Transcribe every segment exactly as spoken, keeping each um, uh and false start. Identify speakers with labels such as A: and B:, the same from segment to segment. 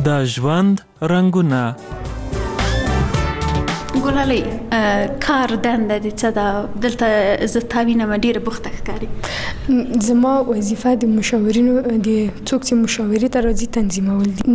A: د ژوند رنګونه.
B: ګلالۍ، کار دنده دې څه ده؟ دلته زه تا وینم ډېره بوخته ښکارې.
C: زما وظیفه د مشاورینو د څوک چې مشاورې ته راځي تنظیمول دي.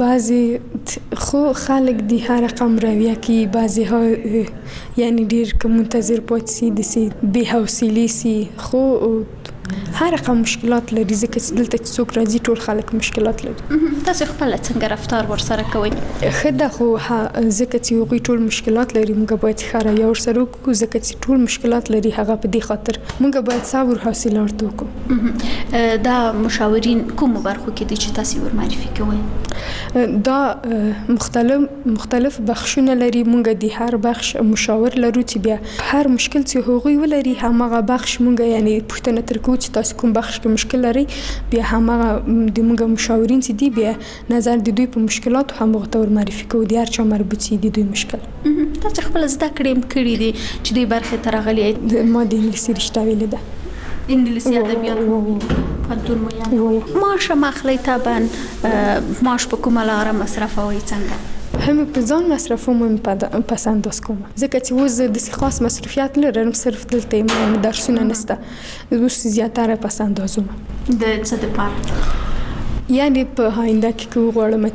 C: بعضې خو خلک د هر رقم رویه کوي، بعضې ها یعنې ډېر که منتظر پاتې سي داسې بې حوصلې سي، خو هر رقم مشکلات لري، ځکه چې دلته چې څوک راځي ټول خلک مشکلات لري.
B: تاسې خپله څنګه رفتار ورسره کوئ؟
C: ښه ده، خو ځکه چې هغوی ټول مشکلات لري موږ باید ښه رویه ورسره وکړو، ځکه چې ټول مشکلات لري. هغه په دې خاطر موږ باید صبر حوصله ورته وکړو.
B: دا مشاورین کومو برخو کې دي چې تاسې ور معرفي کوئ؟
C: دا مختلف مختلف بخشونه لري. موږ د هر بخش مشاور لرو چې بیا هر مشکل چې هغوی ولري همغه بخش موږ یعنې پوښتنه ترې کوو چې تاسو کوم بخش کې مشکل لري، بیا همغه د موږ مشاورین چې دي بیا نظر د دوی په مشکلاتو همغه ته ور معرفي کوو، د هر چا مربوط چې د دوی مشکل.
B: تاسو خپل زده کړې هم کړي دي چې دې برخې ته راغلي؟
C: ما د انګلیسي رشته ویلې ده.
B: انګلیسي ادبیات پوهنتون مو یاد؟ معاش هم اخلئ طبعا. معاش په کومه لاره مصرفوئ؟ څنګه؟
C: هم په ځان مصرفوم، هم پس انداز کوم، ځکه چې اوس داسې خاص مصرفیات لرم، صرف دلته یم، درسونه نشته، اوس زیاتره پس اندازوم.
B: د څه دپاره؟
C: یعنې په آینده کې که وغواړم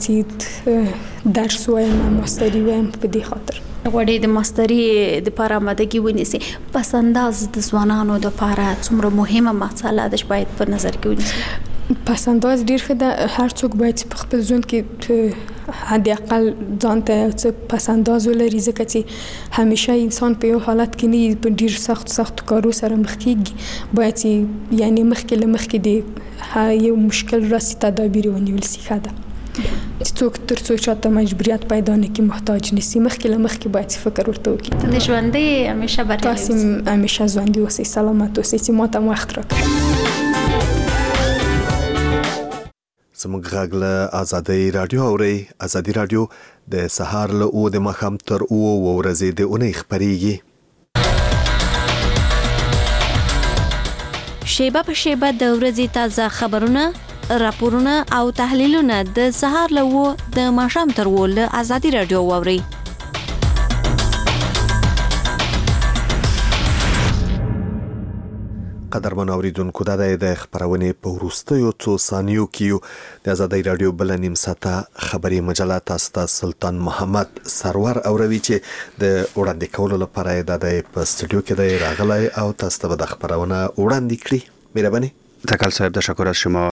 C: چې درس وایم، ماستري وایم، په دې خاطر
B: غواړئ د ماستري دپاره آمادګي ونیسئ. پس انداز د ځوانانو دپاره څومره مهمه مسله ده چې باید په نظر کې ونیسئ؟
C: پس انداز ډېر ښه ده. هر څوک باید په خپل ژوند کې حد اقل ځان ته یو څه پس انداز ولري، ځکه چې همیشه انسان په یو حالت کې نه وي، په ډېر سخت سختو کارو سره مخ کېږي. باید چې یعنې مخکې له مخکې د یو مشکل راسي تدابیر ونیول سي. ښه ده چې څوک تر څو چاته مجبوریت پیدا نه کړي، محتاج نه سي. مخکې له مخکې باید فکر ورته وکړي.
B: ته د ژوندۍ همیشه بریالۍ اوسئ.
C: تاسې همیشه ژوندي اوسئ، سلامت اوسئ چې ما ته وخت راکړئ.
D: زموږ غږ له ازادۍ راډیو اورئ. ازادي راډیو د سهار له اوه د ماښام تر اوه ورځې د اونۍ خپرېږي.
E: شیبه په شیبه د ورځې تازه خبرونه، راپورونه او تحلیلونه د سهار له اوه د ماښام تر اوه له ازادي راډیو واورئ.
D: قدرمن اوریدونکو، دا د خبرونې په وروستیو څو ثانیو کې د ازادۍ راډیو بل نیم ساعته خبري مجله تاسو ته سلطان محمد سرور اوروي چې د وړاندې کولو لپاره د په استودیو کې د راغلی او تاسو ته د خبرونه وړاندې کړي. مهرباني.
F: تکل صاحب، تشکر از شما.